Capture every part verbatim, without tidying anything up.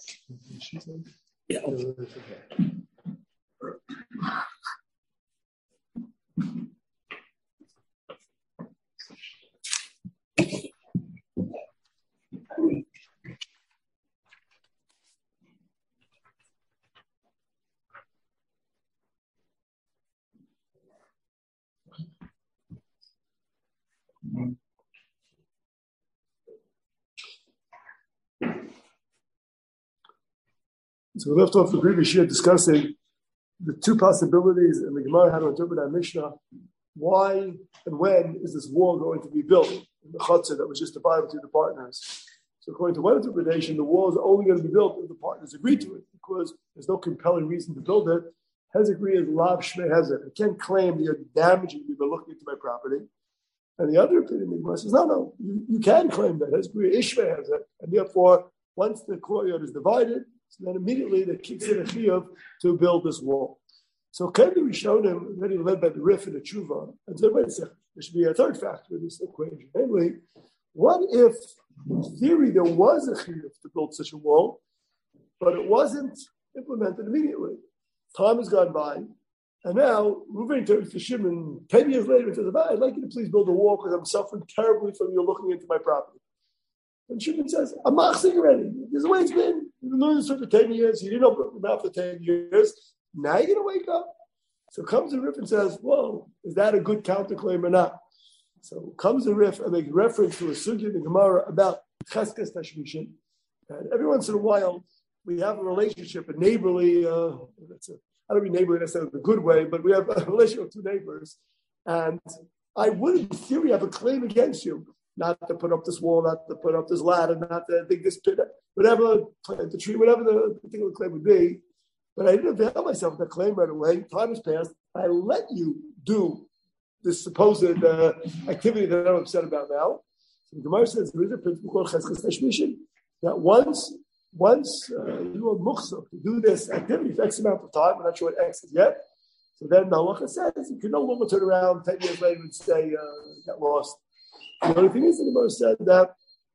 Yeah. So we left off the previous year discussing the two possibilities in the Gemara how to interpret our Mishnah. Why and when is this wall going to be built in the chutzah that was just divided between the partners? So according to one interpretation, the wall is only going to be built if the partners agree to it, because there's no compelling reason to build it. Hezek is lav shmei hezek. I can't claim that you're damaging me by looking into my property. And the other opinion the Gemara says, no, no, you, you can claim that Hezek is shmei hezek, and therefore once the courtyard is divided, so then immediately that kicks in a chiyuv to build this wall. So Kendi Rishonim, already led by the Rif and the Tshuva, and said, wait a second, there should be a third factor in this equation. Namely, what if, in theory, there was a chiyuv to build such a wall, but it wasn't implemented immediately? Time has gone by, and now Reuven turns to Shimon ten years later and says, I'd like you to please build a wall because I'm suffering terribly from you looking into my property. And Shimon says, I'm machzing already. This is the way it's been. You've been doing this for ten years. You didn't open your mouth for ten years. Now you're going to wake up. So comes the Rif and says, whoa, is that a good counterclaim or not? So comes the Rif and makes reference to a sugya in the Gemara about cheskes tashmishin. And every once in a while, we have a relationship, a neighborly, uh, that's a, I don't mean neighborly necessarily in a good way, but we have a relationship with two neighbors. And I would, in theory, have a claim against you. Not to put up this wall, not to put up this ladder, not to dig this pit, whatever, plant the tree, whatever the particular claim would be. But I didn't avail myself of that claim right away. Time has passed. I let you do this supposed uh, activity that I'm upset about now. So the Gemara says there is a principle called cheskes tashmishin, that once, once uh, you are muchzah to do this activity for X amount of time, I'm not sure what X is yet, so then the halacha says you can no longer turn around ten years later and say, uh, get lost. The only thing is, the Gemara said that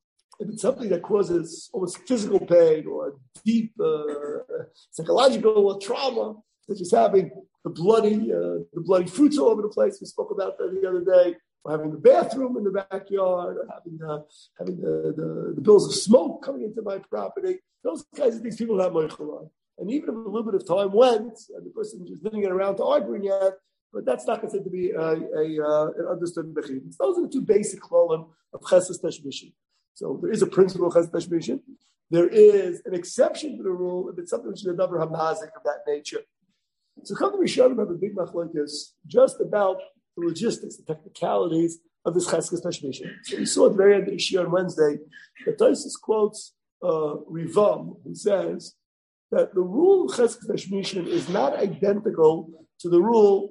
if it's something that causes almost physical pain or deep uh, psychological trauma, such as having the bloody, uh, the bloody fruits all over the place, we spoke about that the other day, or having the bathroom in the backyard, or having, uh, having the, the, the bills of smoke coming into my property, those kinds of things people have moichel on. And even if a little bit of time went, and the person just didn't get around to arguing yet, but that's not considered to be a, a, uh, an understood mechid. Those are the two basic cholim of cheskes tashmishin. So there is a principle of cheskes tashmishin. There is an exception to the rule if it's something which is another hamazik of that nature. So come to Rishonim have a big machlokes just about the logistics, the technicalities of this cheskes tashmishin. So we saw at the very end of the Shia on Wednesday that Tosfos quotes uh, Rivam, who says that the rule of cheskes tashmishin is not identical to the rule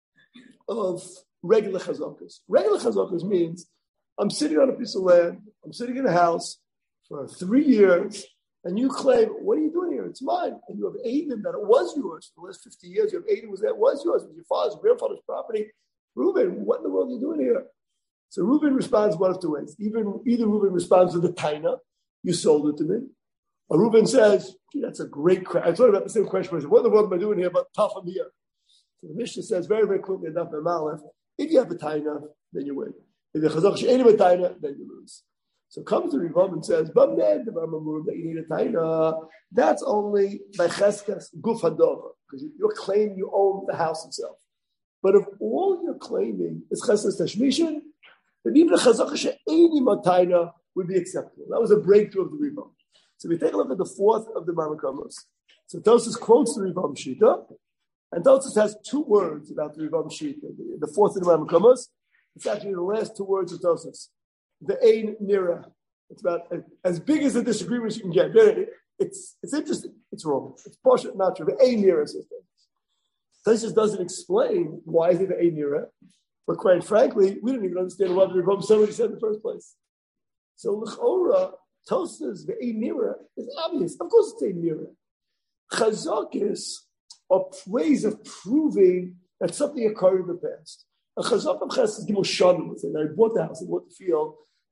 of regular chazakas. Regular chazakas means I'm sitting on a piece of land, I'm sitting in a house for three years, and you claim, what are you doing here? It's mine. And you have aided that it was yours. For the last fifty years, you have aided was that it was yours. It was your father's, grandfather's property. Reuben, what in the world are you doing here? So Reuben responds one of two ways. Even, either Reuben responds with the taina, you sold it to me. Or Reuben says, gee, that's a great question. I thought about the same question. I said, what in the world am I doing here? But tough, I'm here. So the Mishnah says very, very clearly enough in Malach, if you have a taina, then you win. If you chazak she'ein a taina, then you lose. So comes the Rivam and says, that you need a taina, that's only by cheskes guf hadova, because you're claiming you own the house itself. But if all you're claiming is cheskes tashmishin, then even a chazak she'ein a taina would be acceptable. That was a breakthrough of the Rivam. So we take a look at the fourth of the Marmakomos. So Tosfos quotes the Rivam Shita, and Tosfos has two words about the Rivam Shita. The, the fourth of the Marmakomos, it's actually the last two words of Tosfos. The Ein Nira. It's about as big as the disagreement you can get. It's it's interesting. It's wrong. It's partial, not true. The Ein Nira system. Tosfos doesn't explain why is it the Ein Nira, but quite frankly, we didn't even understand what the Rivam somebody said in the first place. So l'chora, Tosfos the Ein Nira is obvious. Of course, it's Ein Nira. Chazakis are ways of proving that something occurred in the past. A chazak of ches is gimel shanim. I bought the house, I bought the field,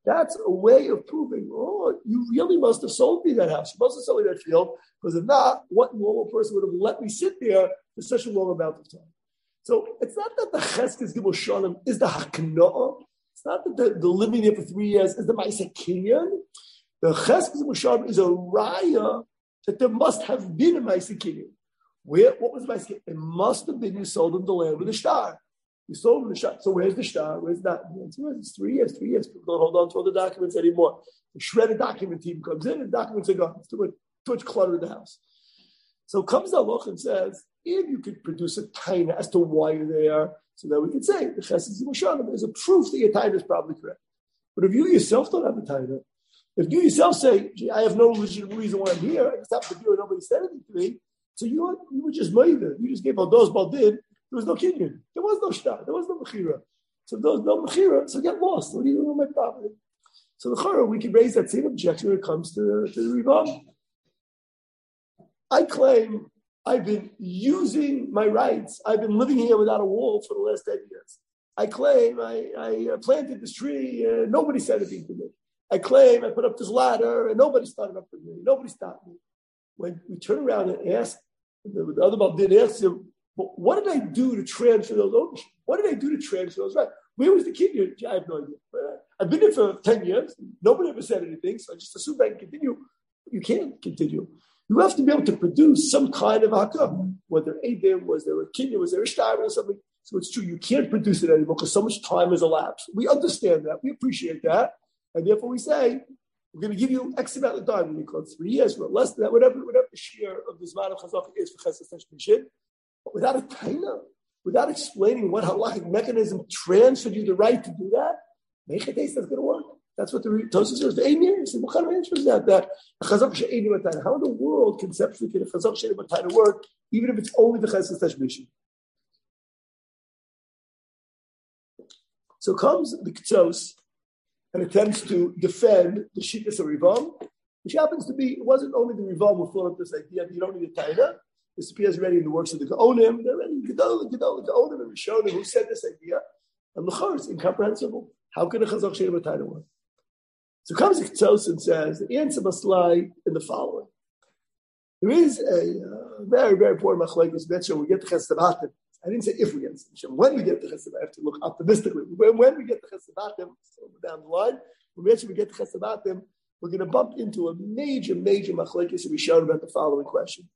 That's a way of proving, oh, you really must have sold me that house. You must have sold me that field, because if not, what normal person would have let me sit there for such a long amount of time? So it's not that the Cheskes Gimel Shanim is the Hakna'ah. It's not that the, the living there for three years is the Ma'aseh Kinyan. The Cheskes Gimel Shanim is a raya that there must have been a Ma'aseh Kinyan. Where, what was the Ma'aseh Kinyan? It must have been you sold him the land with a star. You sold him the star. So where's the star? Where's that? It's three years, three years. People don't hold on to all the documents anymore. The shredded document team comes in and the documents are gone. It's too much, too much clutter in the house. So comes the Halacha and says, if you could produce a taina as to why you're there, so that we could say the Chesed Gimel Shanim is a proof that your taina is probably correct. But if you yourself don't have a taina, if you yourself say, gee, I have no legitimate reason why I'm here, I just happen to be here and nobody said anything to me, so you were, you were just made it. You just gave all those baldin. There was no kinyan. There was no shtar. There was no mechira. So if there was no mechira, so get lost. What do you do with my property? So the chara, we can raise that same objection when it comes to, to the riba. I claim I've been using my rights. I've been living here without a wall for the last ten years. I claim I, I planted this tree and nobody said anything to me. I claim I put up this ladder and nobody started up with me. Nobody stopped me. When we turn around and ask, the, the other Baal did ask him, well, what did I do to transfer those ownership? What did I do to transfer those rights? Where was the kinyan? I have no idea. I've been here for ten years. Nobody ever said anything, so I just assumed I can continue. You can't continue. You have to be able to produce some kind of hakam. Whether Adam, was there a kinyan, was there a shtar or something. So it's true, you can't produce it anymore because so much time has elapsed. We understand that. We appreciate that. And therefore we say, we're going to give you X amount of time. We call it three years, or less than that, whatever, whatever the share of the Zman of Chazaka is for Chesed Tashmishin. But without a taina, without explaining what halachic mechanism transferred you the right to do that, make a taste that's going to work. That's what the Tosfos says. The eight years. What kind of answer is that? That Chazak she'eini b'taina. How in the world conceptually can a Chazak she'eini b'taina work, even if it's only the Chesed Tashmishin? So comes the Ketzos and attempts to defend the Shittas of Rivam, which happens to be, it wasn't only the Rivam who thought of this idea that you don't need a taina. This appears already in the works of the Gaonim. They're already Gedol, Gedol, the Gaonim and Rishonim who said this idea. And the Chor is incomprehensible. How can a Chazak she'eini b'taina work? So comes the Ketzos and says, the answer must lie in the following. There is a uh, very, very important machlokes when we get the Chesed Batim. I didn't say if we get the when we get the Chesed Batim, I have to look optimistically. When, when we get the Chesed Batim, so down the line, when we actually get the Chesed Batim, we're going to bump into a major, major machlokes and we showed about the following question.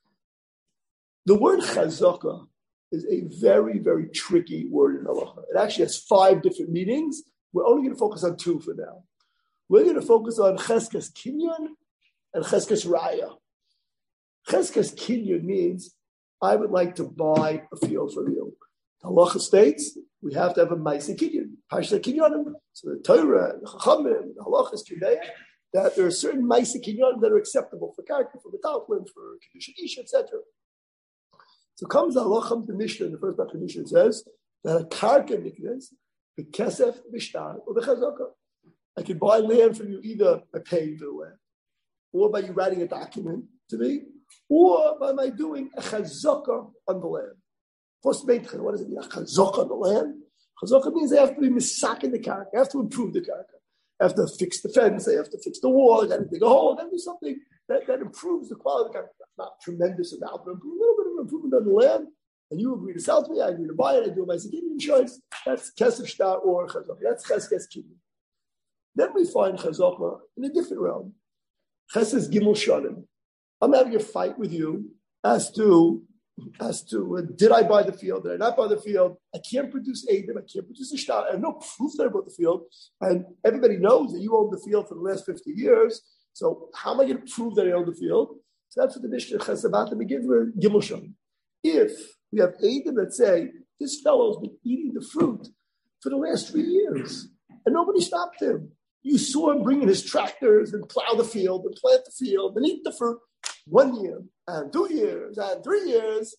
The word chazaka is a very, very tricky word in halacha. It actually has five different meanings. We're only going to focus on two for now. We're going to focus on cheskes kinyan and cheskes raya. Cheskes kinyan means I would like to buy a field from you. The halacha states we have to have a ma'aseh kinyan, parsha kinyanim. So the Torah, the Chachamim, the halacha is kinyan, that there are certain ma'aseh kinyanim that are acceptable for character, for metaltlin, for kedusha ish, et cetera. So comes the halacha, the Mishnah, in the first part of the Mishnah says that a karka niknes, the kesef, the shtar, or the chazaka. I can buy land from you either by paying for the land, or by you writing a document to me, or by my doing a chazaka on the land. First, what does it mean? A chazaka on the land? Chazaka means I have to be misak in the karka. I have to improve the karka. I have to fix the fence. I have to fix the wall. I got to dig a hole. I got to do something that, that improves the quality of the karka. Not tremendous amount, but a little bit of improvement on the land. And you agree to sell to me. I agree to buy it. I do my security choice. That's kesef shtar or chazaka. That's cheskes kinyan. Then we find chazaka in a different realm. Chesed Gimel Shanim. I'm having a fight with you as to, as to uh, did I buy the field? Did I not buy the field? I can't produce Adam. I can't produce a shtar. I have no proof that I bought the field. And everybody knows that you owned the field for the last fifty years. So how am I going to prove that I own the field? So that's what the Mishnah Chesed Batim begins with Gimel Shanim. If we have Adam that say, this fellow's been eating the fruit for the last three years, and nobody stopped him. You saw him bringing his tractors and plow the field and plant the field and eat the fruit one year and two years and three years.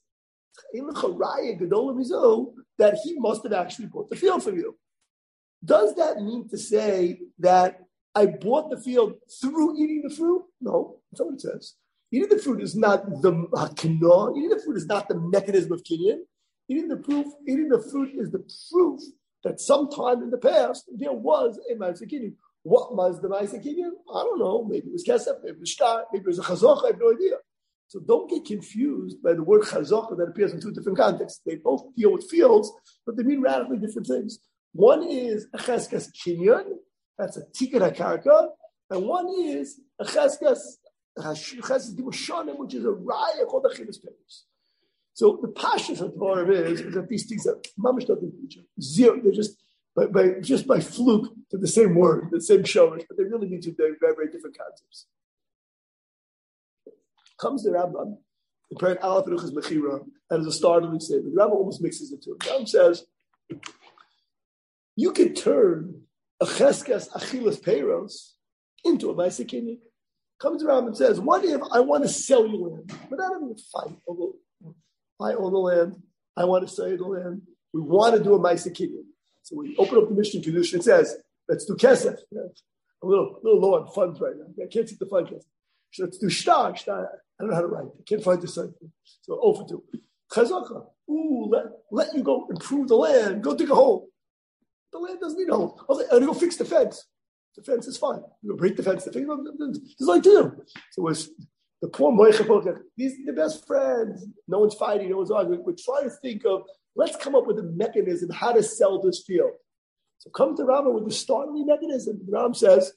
That he must have actually bought the field from you. Does that mean to say that I bought the field through eating the fruit? No, that's not what it says. Eating the fruit is not the hakana. Eating the fruit is not the mechanism of kinyan. Eating the proof, eating the fruit is the proof that sometime in the past there was a ma'aseh kinyan. What was the Ma'aseh Kinyan? I don't know. Maybe it was Kesef, maybe it was Shtar, maybe it was a Chazocha, I have no idea. So don't get confused by the word Chazocha that appears in two different contexts. They both deal with fields, but they mean radically different things. One is a Cheskas Kinyan, that's a Tikkun HaKarka, and one is a Cheskas Cheskas Gibushanim, which is a Raya called Achilas Peiros. So the pashas of Torah is, is that these things are mamish nothing to each other. Zero. They're just by, by just by fluke to the same word, the same shorish, but they really mean two very, very, very different concepts. Comes the Rambam, the parent Aleph Eruchas Mechira, and as a startling statement, the Rambam almost mixes the two. The Rambam says you can turn a cheskas achilas peiros into a ma'aseh kinyan. Comes around and says, what if I want to sell you land, but I don't even fight over. I own the land. I want to sell you the land. We want to do a ma'aseh kinyan. So when you open up the Mishnah Kedusha, it says, let's do kesef. A little, little low on funds right now. I can't see the fund kesef. So let's do shtar. Shtar. I don't know how to write. I can't find the site. So over to chazaka. Ooh, let, let you go improve the land. Go dig a hole. The land doesn't need a hole. Okay, I'm going to go fix the fence. The fence is fine. You go break the fence. The fence is like to. So it was the poor Moicha. These are the best friends. No one's fighting. No one's arguing. We're trying to think of, let's come up with a mechanism how to sell this field. So come to Rambam with the startling mechanism. Rambam says,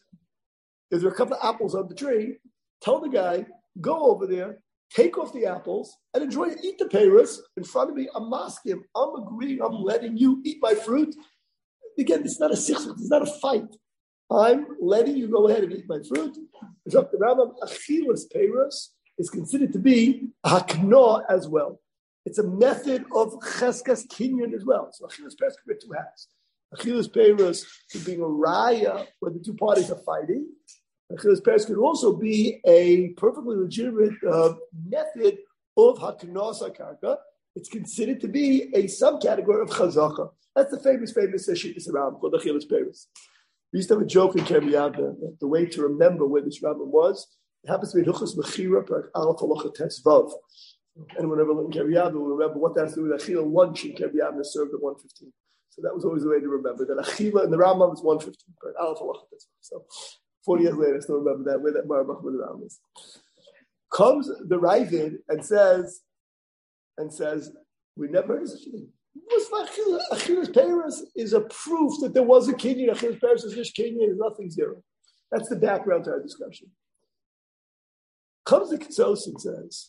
is there a couple of apples on the tree? Tell the guy, go over there, take off the apples, and enjoy it. Eat the peiros in front of me. I'm asking, I'm agreeing, I'm letting you eat my fruit. Again, it's not a sichsuk, it's not a fight. I'm letting you go ahead and eat my fruit. The Rambam, achilas peiros is considered to be a hakna as well. It's a method of cheskas kinyan as well. So achilas peiros could be two hats. Achilas peiros is being a raya where the two parties are fighting. Achilas peiros could also be a perfectly legitimate uh, method of haknas hakarka. It's considered to be a subcategory of chazaka. That's the famous, famous shittis around called achilas peiros. We used to have a joke in Kermiyada that the way to remember where this Rambam was, it happens to be Hilchos Mechira, Parak Aleph Halacha Tes Vav. Anyone ever look in Kermiyada will remember what that has to do with Achila lunch in Kermiyada served at one fifteen. So that was always the way to remember that Achila in the Rambam is one fifteen. Parak Aleph Halacha Tes Vav. So forty years later, I still remember that, where that Marabach with the Rambam is. Comes the Ravid and says, and says, we never heard of such a thing. Achilas peiros is a proof that there was a kinyan. Achilas peiros is this kinyan, is nothing zero. That's the background to our discussion. Comes the Ketsos and says,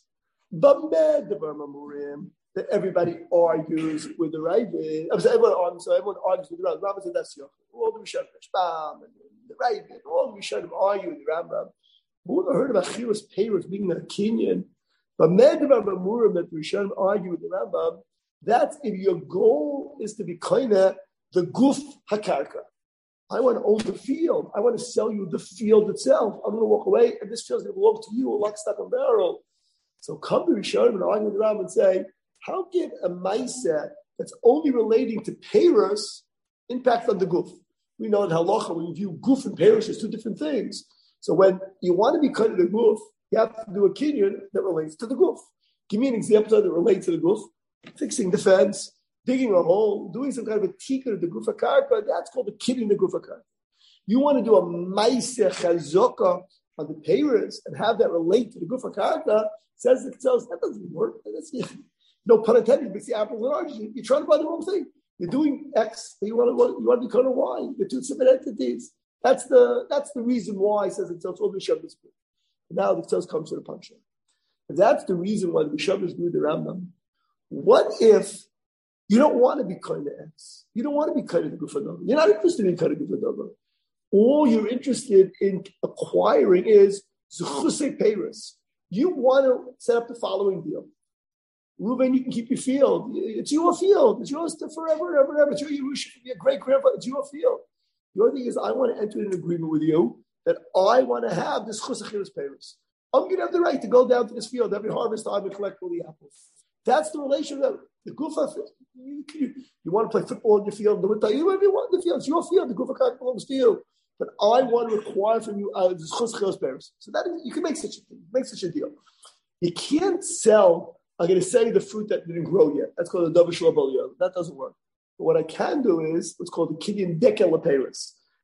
Bameh devar mamurim, that everybody argues with the Ravid. I'm sorry, everyone argues, so everyone argues with the Rambam. Rambam said that's Yochel. All the Rishonim, Rashbam, and the Ravid, all the Rishonim argue with the Rambam. Who ever heard of Achilas peiros being a kinyan? Bameh devar mamurim, that the Rishonim argue with the Rambam. That's if your goal is to be kind of the guf hakarka. I want to own the field. I want to sell you the field itself. I'm going to walk away, and this field is going to belong to you, like stock and barrel. So come to Rishonim and argue with Rambam and say, how can a ma'aseh that's only relating to peiros impact on the guf? We know in halacha when you view guf and peiros as two different things. So when you want to be kind of the guf, you have to do a kinyan that relates to the guf. Give me an example that relates to the guf. Fixing the fence, digging a hole, doing some kind of a tikkun of the gufa karka, that's called a kid in the gufa karka. You want to do a ma'aseh chazaka on the peiros and have that relate to the gufa karka, says it tells that doesn't work. That's, no pun intended, it's the apples and oranges. You're trying to buy the wrong thing. You're doing X, but you want to you want to become a Y. You're two separate entities. That's the that's the reason why it says it tells all the Shabbos. Now the tells comes to the punchline. If that's the reason why the Shabbos do the Rambam. What if you don't want to be kind of X? You don't want to be kind of the Gufadava. You're not interested in kind of Gufadava. All you're interested in acquiring is Zuchusei Peiros. You want to set up the following deal. Reuven, you can keep your field. It's your field. It's yours to forever, ever, ever. It's your Yerusha. Your great grandfather. It's your field. The other thing is, I want to enter an agreement with you that I want to have this Chusach Peiros. I'm going to have the right to go down to this field every harvest time and collect all the apples. That's the relationship. The gufa, you, you, you want to play football in your field, you whatever you want in the field, it's your field, the gufa card belongs to you. But I want to require from you uh, chus chos peiros. So that is, you can make such a thing, make such a deal. You can't sell, I'm going to sell you the fruit that didn't grow yet. That's called a davar shlo b'aliyah. That doesn't work. But what I can do is what's called the kinyan dekel peiros.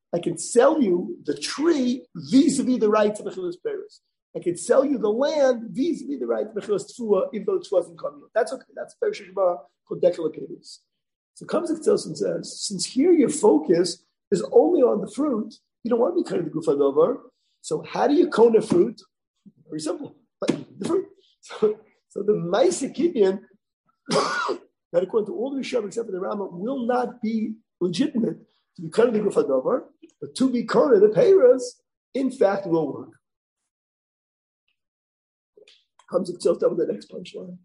I can sell you the tree vis-a-vis the rights of Achilas Peiros. I can sell you the land vis-a-vis the rights of Achilas Tfua, even though Tfua isn't coming. That's okay. That's Perish Shema called Dekalapedus. So comes Ktsos and says, since here your focus is only on the fruit, you don't want to be kind of the Gufa Dover. So how do you cone a fruit? Very simple. But the fruit. So, so the Maisikinian, that according to all the Rishon except for the Rama, will not be legitimate to be kind of the Gufa Dover, but to be kind of the Peiros, in fact, will work. Comes itself down with the next punchline.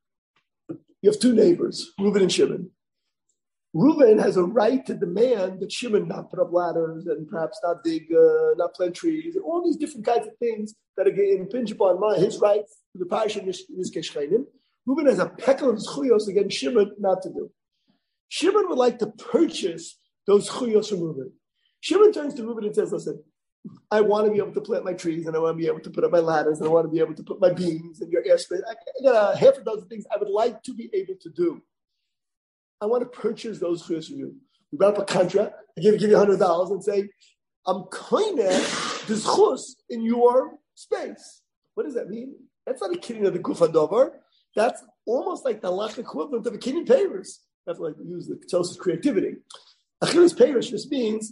You have two neighbors, Reuben and Shimon. Reuben has a right to demand that Shimon not put up ladders and perhaps not dig, uh, not plant trees, and all these different kinds of things that are getting impinged upon my, his rights to the parish in this Keshchainim. Reuben has a pekel of zchuyos against Shimon not to do. Shimon would like to purchase those zchuyos from Reuben. Shimon turns to Reuben and says, listen, I want to be able to plant my trees, and I want to be able to put up my ladders, and I want to be able to put my beams in your airspace. I got a half a dozen things I would like to be able to do. I want to purchase those chuyos from you. We wrap up a contract. I give, give you one hundred dollars and say, I'm kind of this chus in your space. What does that mean? That's not a kinyan of the Gufa Dover. That's almost like the lach equivalent of a kinyan payers. That's why I use the Ktsos' creativity. Achilas payers just means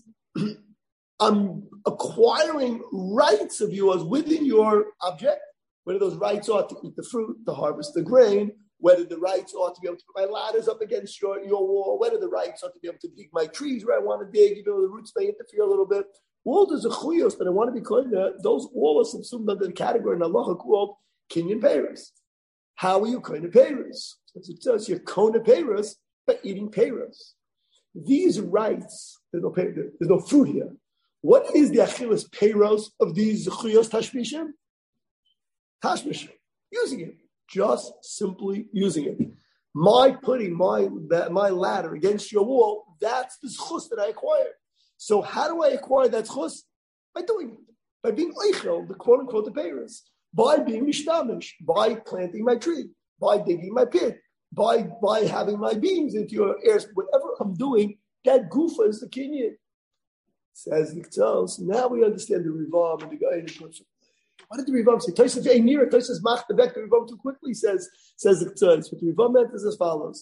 I'm acquiring rights of yours within your object, whether those rights are to eat the fruit, to harvest the grain, whether the rights are to be able to put my ladders up against your, your wall, whether the rights are to be able to dig my trees where I want to dig, even though the roots may interfere a little bit. All those zechuyos that I want to be called, those all are subsumed under the category in Allah called kinyan peiros. How are you kinyan peiros? As it says, you're kinyan peiros by eating peiros. These rights, there's no, there's no fruit here. What is the achilas peiros of these zechuyos tashmishim? Tashmishim, using it. Just simply using it. My putting my my ladder against your wall, that's the zchus that I acquired. So how do I acquire that zchus? By doing it. By being oichel, the quote-unquote the peiros. By being mishtamish. By planting my tree. By digging my pit. By, by having my beams into your air. Whatever I'm doing, that gufa is the kinyan. Says the Ktsos. Now we understand the Rivam and the guy in the person. What did the Rivam say? Tosaf Einira, Tosaf mach the back the Rivam too quickly, says, says the Ktsos. But the Rivam meant is as follows.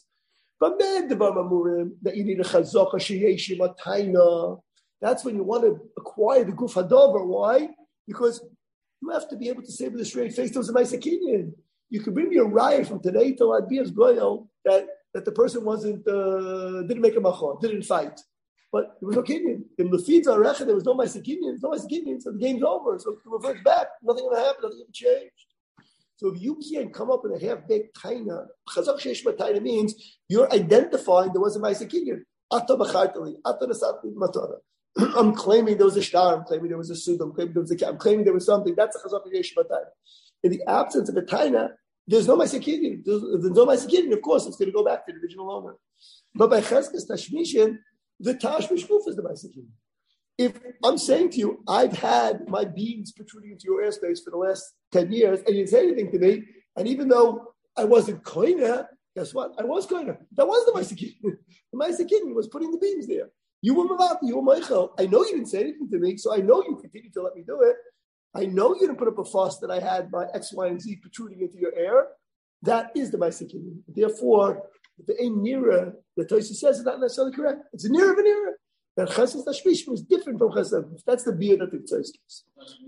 That's when you want to acquire the Guf Hadover. Why? Because you have to be able to say with a straight face, there was a Maisa Kinyan. You could bring me a riot from today till Adbias Goyal that, that the person wasn't, uh, didn't make a machon, didn't fight. But there was no Kinyan. In the feeds on Recha, there was no Maisa Kinyan. There's no Maisa Kinyan, so the game's over. So it reverts back. Nothing will happen. Nothing will change. So if you can't come up with a half-baked taina, Chazak Sheshma taina means you're identifying there was a Maisa Kinyan. Ato b'chartali, ato nesatli matara. I'm claiming there was a shtar. I'm claiming there was a sud. I'm claiming there was a. I'm claiming there was something. That's a Chazak Sheshma taina. In the absence of a taina, there's no Maisa Kinyan. There's, there's no Maisa Kinyan. Of course, it's going to go back to the original owner. But by Cheskes Tashmishin, the Tashmish Guf is the Maisa Kinyan. If I'm saying to you, I've had my beams protruding into your airspace for the last ten years, and you didn't say anything to me, and even though I wasn't koina, guess what? I was koina. That was the Maisa Kinyan. The Maisa Kinyan was putting the beams there. You were Mavati, you were Michael. I know you didn't say anything to me, so I know you continued to let me do it. I know you didn't put up a fuss that I had my X, Y, and Z protruding into your air. That is the Maisa Kinyan. Therefore, the ein nira that Tosi says is not necessarily correct. It's a nira of an nira. That Chesed Tashmishim is different from Chesed. That's the beer that the Tosi gives.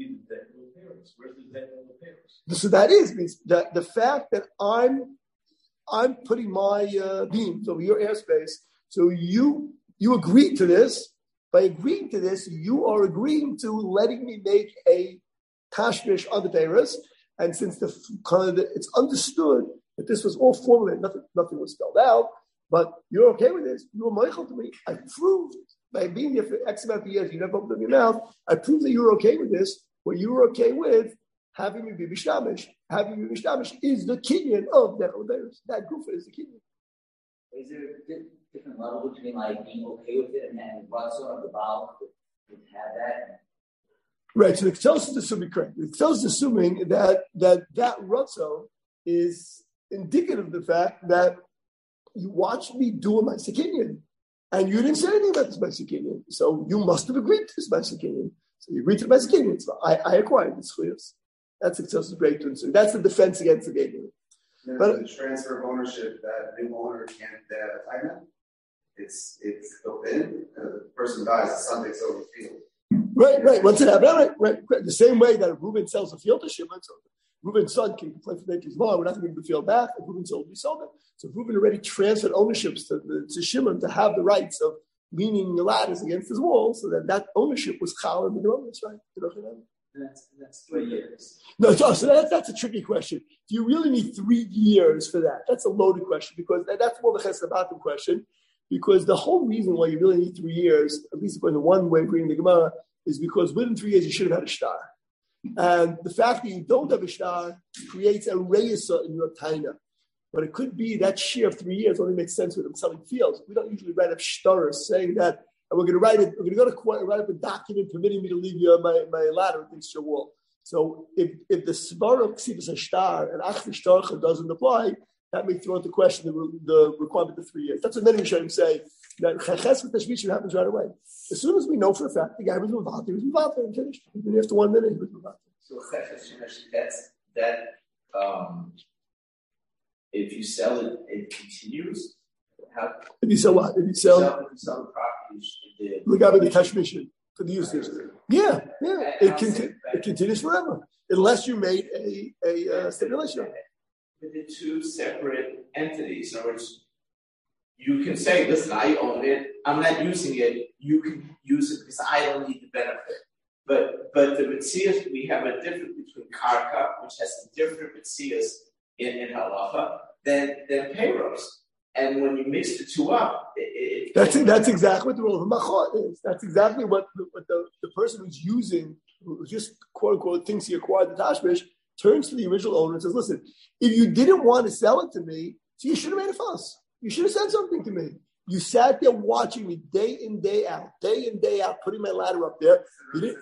So that is means that the fact that I'm I'm putting my uh, beams over your airspace. So you you agree to this. By agreeing to this, you are agreeing to letting me make a tashmish on the Peiros. And since the kind of the, it's understood that this was all formulated, nothing nothing was spelled out, but you're okay with this. You were meichel to me. I proved by being here for X amount of years, you never opened up your mouth. I proved that you were okay with this. What you were okay with having me be mishtamish, having me mishtamish is the kinyan of Nechel Peiros. That gufa is the kinyan. Is there a different level between like being okay with it and then Ratzon of the Baal would have that? Right. So the Ktsos is assuming correct. The Ktsos is assuming that that that Ratzon is indicative of the fact that you watch me do my Kinyan. And you didn't say anything about this basic union. So you must have agreed to this basic union. So you agreed to the basic union. So I, I acquired this chiyus. That's excessive breakthrough. So that's the defense against the gate union. But the transfer of ownership, that new owner can't have a time. It's it's built in. Uh, the person dies, the son takes over the field. Right, right. Once it happens, right, right, right. The same way that if Reuben sells a field to Shimon, so Reuben's son can complain for his mom, we're not going to give the field back. If Reuben sold, we sold it. So Reuben already transferred ownerships to, the, to Shimon to have the rights of leaning the ladders against his wall, so that that ownership was chal and that's right. And that's, that's three years. No, so, so that's, that's a tricky question. Do you really need three years for that? That's a loaded question, because that, that's more the Chesed Batim question, because the whole reason why you really need three years, at least according to one way of reading the Gemara, is because within three years you should have had a shtar. And the fact that you don't have a shtar creates a reisa in your taina. But it could be that shear of three years only makes sense when I'm selling fields. We don't usually write up shtaras saying that, and we're going to write it, we're going to go to court and write up a document permitting me to leave you my, my ladder against your wall. So if if the svar of ksivas shtar and achvi shtarcha doesn't apply, that may throw into question the, the requirement of three years. That's what many Rishonim say, that cheches with tashmish happens right away. As soon as we know for a fact the guy was muvata, he was muvata and finished. Even after one minute, he was muvata. So that's that. Um, if you sell it, it continues. How, if you sell what? If you sell, sell, if you sell the property, look at the tashmish for the users. Yeah, yeah, it, conti- it continues forever unless you made a a uh, stipulation. But the two separate entities. In other words, you can say, listen, I own it. I'm not using it. You can use it because I don't need the benefit. But but the Metzias, we have a difference between Karka, which has a different Metzias in, in Halacha, than, than Peiros. And when you mix the two up, it, it that's it, that's exactly what the role of Machot is. That's exactly what, the, what the, the person who's using, who just quote unquote thinks he acquired the Tashmish, turns to the original owner and says, listen, if you didn't want to sell it to me, so you should have made a fuss. You should have said something to me. You sat there watching me day in, day out, day in, day out, putting my ladder up there. You didn't.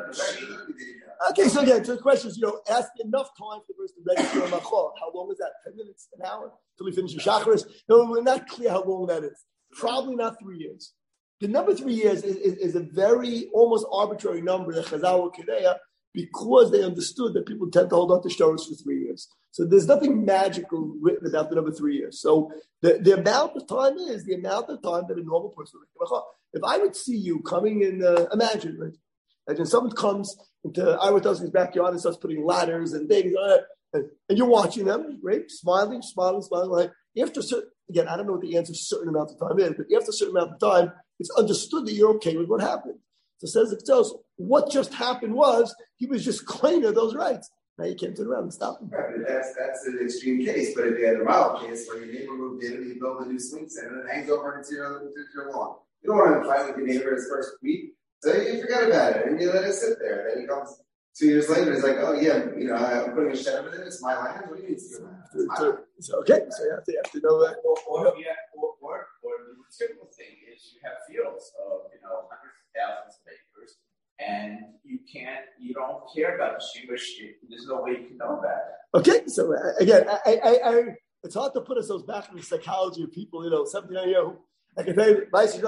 Okay, so again, so the question is, you know, ask enough time for the person to register a machor. How long is that? Ten minutes, an hour, till we finish the chakras? No, we're not clear how long that is. Probably not three years. The number three years is, is, is a very almost arbitrary number that Chazal or Kireya, because they understood that people tend to hold on to shtaros for three years. So there's nothing magical written about the number three years. So the, the amount of time is the amount of time that a normal person would make a machor. If I would see you coming in, uh, imagine, right? Imagine someone comes into Ira Tusky's backyard and starts putting ladders and things, uh, and, and you're watching them, right? Smiling, smiling, smiling. Like after a certain, again, I don't know what the answer certain amount of time is, but after a certain amount of time, it's understood that you're okay with what happened. So it says it tells what just happened was he was just claiming those rights. Now you can't turn around and stop him. Right, but that's that's an extreme case. But if you had a mild case where your neighbor moved in and you build a new swing set and it hangs over into your, into your lawn, you don't want to fight with your neighbor his first week, so you forget about it and you let it sit there. Then he comes two years later, he's like, "Oh yeah, you know, I'm putting a shed in it. It's my land. What do you mean it's your land?" It's so, so okay, so you have to, you have to know that. Or, or, yeah, or, or, or the typical thing is you have fields of you know hundreds of thousands of acres. And you can't, you don't care about the Shemesh. There's no way you can know about it. Okay, so uh, again, I, I, I, it's hard to put ourselves back in the psychology of people, you know, seventy-nine year old. I can tell you,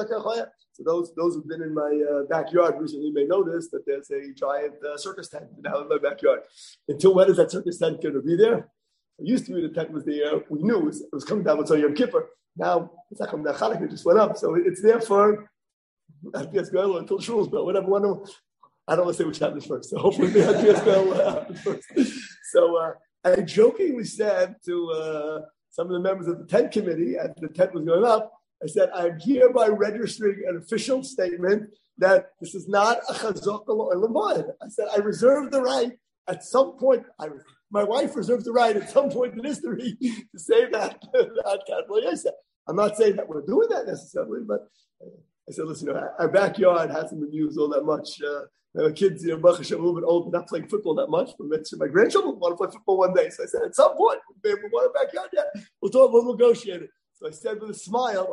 so those those who've been in my uh, backyard recently may notice that there's a giant uh, circus tent now in my backyard. Until when is that circus tent going to be there? It used to be the tent was there. We knew it was, it was coming down with Yom Kippur. Now it's not coming down Chanukah, it just went up. So it's there for L P S Goel until the shul's built, whatever one. I don't want to say which happens first, so hopefully the L P S Goel happens first. So uh, I jokingly said to uh, some of the members of the tent committee as the tent was going up, I said, I'm hereby registering an official statement that this is not a chazaka or lemad. I said, I reserve the right at some point. I, my wife reserves the right at some point in history to say that. I'm not saying that we're doing that necessarily, but I said, listen, you know, our backyard hasn't been used all that much. Uh, my kids, you know, Baruch Hashem, a little bit old, but not playing football that much. But my grandchildren want to play football one day. So I said, at some point, we want a backyard yet. We'll talk, we'll negotiate it. So I said with a smile,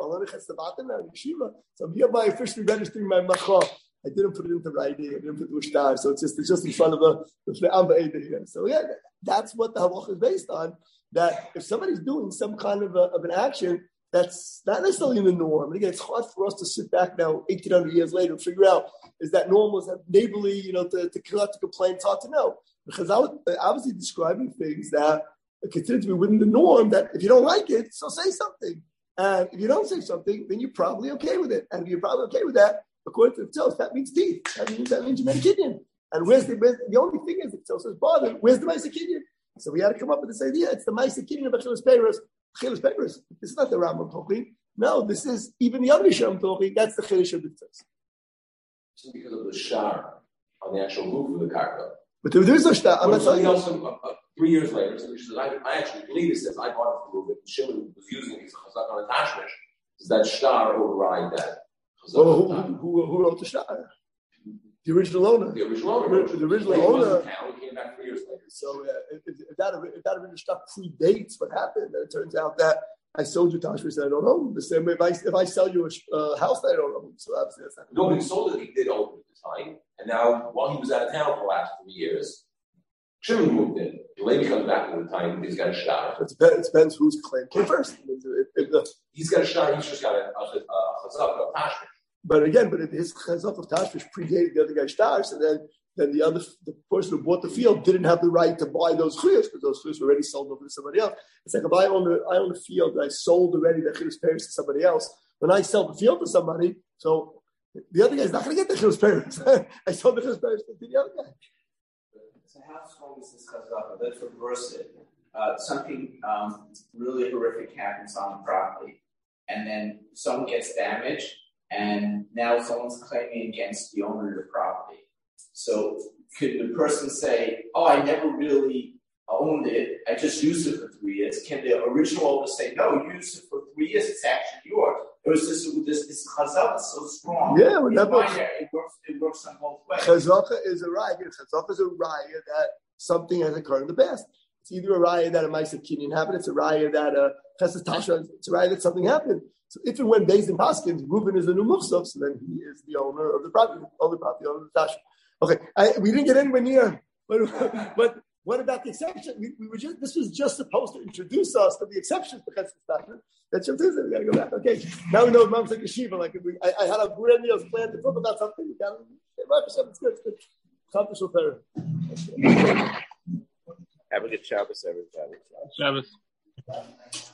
so I'm hereby officially registering my machor. I didn't put it into writing. I didn't put it to a star. So it's just, it's just in front of a, the So yeah, that's what the halach is based on. That if somebody's doing some kind of, a, of an action, that's not necessarily in the norm. And again, it's hard for us to sit back now, eighteen hundred years later, and figure out, is that normal, is that neighborly, you know, to, to, to complain? It's hard to know. Because I was obviously describing things that consider to be within the norm, that if you don't like it, so say something. And if you don't say something, then you're probably okay with it. And if you're probably okay with that, according to the Tzos, that means teeth. That means that means you made a kinyan. And where's the where's, the only thing is the Tzos says bother, where's the Ma'aseh Kinyan? So we had to come up with this idea. It's the Ma'aseh Kinyan of Achilas Peiros. Achilas Peiros. This is not the Rambam talking. No, this is even the other Rishon talking. That's the Chiddush of the Tzos. Just because of the shar on the actual roof of the karka. But there, there is no shtar. I'm not telling you. Also, uh, uh, three years later, so says, I, I actually believe this. I bought it for a roof. Shimon was using it as a chazak on a tashmish. Does that shtar override that? Well, who, who, who wrote the shtar? The original owner. The original owner. The, the original he owner. Town, he came back three years later. So uh, if, if, that, if that original shtar predates what happened, then it turns out that I sold you tashmish and I don't own. The same way if I, if I sell you a uh, house that I don't own. So obviously that's not. No, but he sold it. He did own it at the time. And now, while he was out of town for the last three years, Shimon moved in. The lady comes back at the time. He's got a shtar. It depends, it depends whose claim came first. If, if the, he's got a shtar. He's just got a chazak of tashmish. But again, but if his chazak of tashmish predated the other guy's shtar, so then then the other the person who bought the field didn't have the right to buy those chiyus because those chiyus were already sold over to somebody else. It's like if I own the I own a field that I sold already the chiyus peiros to somebody else. When I sell the field to somebody, so the other guy's not going to get the chiyus peiros. I sold the chiyus peiros to the other guy. So how strong is this chazaka? Let's reverse it. Uh, something um, really horrific happens on the property, and then someone gets damaged, and now someone's claiming against the owner of the property. So could the person say, oh, I never really owned it, I just used it for three years? Can the original owner say, no, you used it for three years, it's actually yours? It was just this, this chazaka is so strong. Yeah, well, that works, it works. It works on both ways. Chazaka is a raya. Chazaka is a raya that something has occurred in the past. It's either a raya that a Ma'aseh Kinyan happened. It's a raya that a Chesed Tasha. It's a raya that something happened. So if and when Beis Din Paskins, Reuben is the new Mufsaf, so then he is the owner of the property, owner of the property, owner of the Tasha. Okay, I, we didn't get anywhere near. But, but what about the exception? We, we were just, this was just supposed to introduce us to the exceptions to Chesed Tasha. That's Shem Tuesday. We got to go back. Okay, now we know Mom's like a shiva. Like we, I, I had a grandiose plan to talk about something. We got it. It's good. It's good. Have a good Shabbos, everybody. Shabbos.